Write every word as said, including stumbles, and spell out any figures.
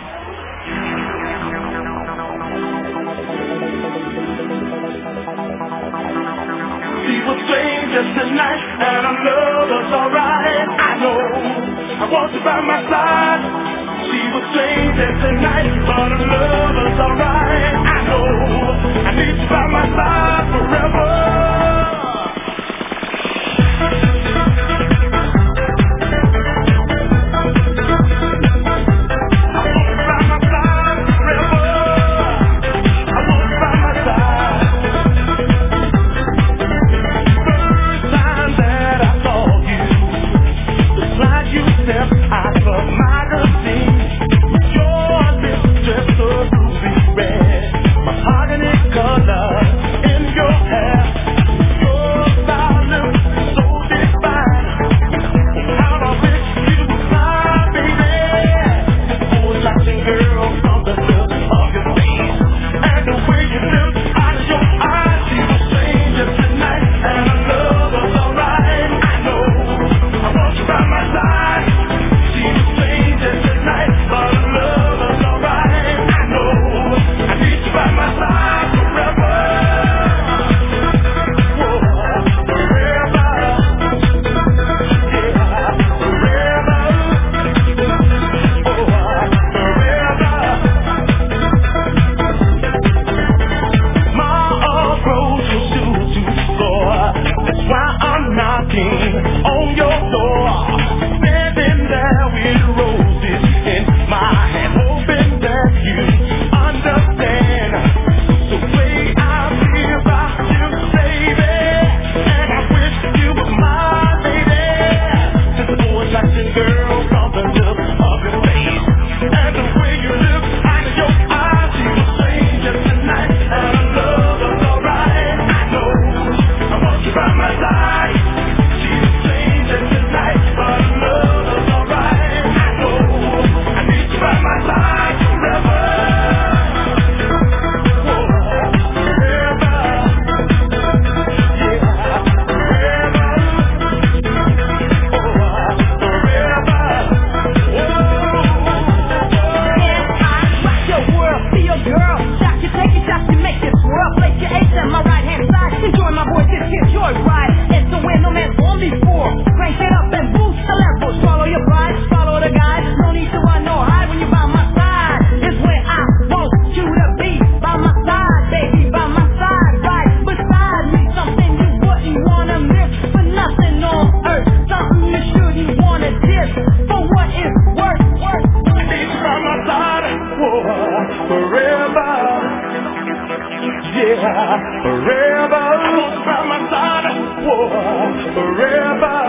We were strangers tonight, and our love was alright. I know I want you by my side. We were strangers tonight, but our love was alright. I know I need you by my side forever. Yeah, forever. I want you by my side. Whoa, forever.